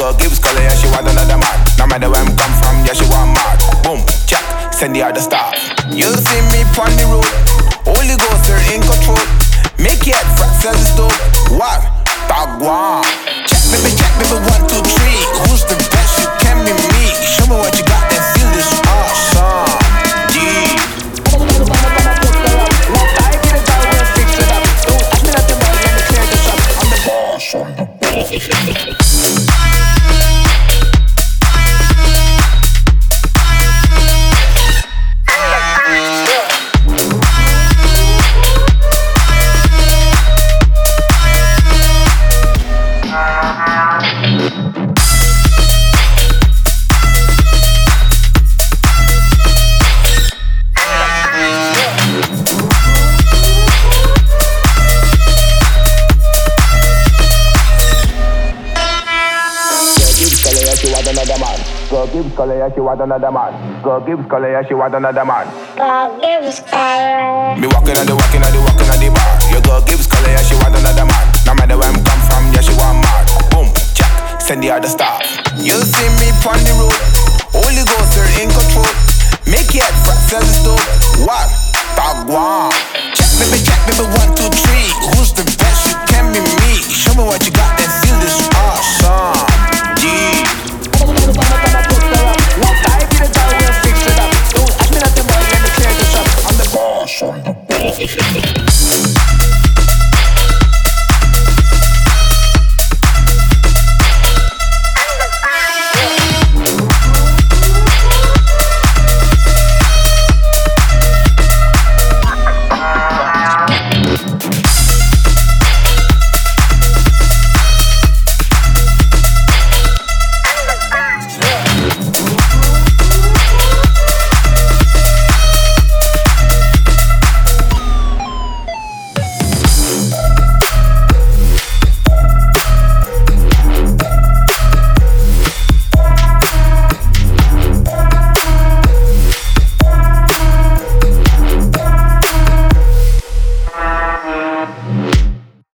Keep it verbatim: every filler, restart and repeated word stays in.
girl gives color, yeah, she want another man. No matter where I'm come from, yeah, she want mad. Boom, check, send the other star. You'll see me on the road, Holy Ghost, you're in control. Make it frat, sell the stove. What? Bagua. Check, baby, check, baby, one, two, three. Who's the best? You can be me. Show me what you got and feel this awesome. Yeah. Girl gives color, yeah, she want another man. Girl gives color, yeah, she want another man. Girl gives color. Me walking on the walking on the walking on the bar. Your girl gives color, yeah, she want another man. No matter where I'm come from, yeah, she want mad. Boom, check, send the other star. You'll see me on the road, Holy Ghost, you're in control. Make it frat, sell the stove. What? Bagua. Check, baby, check.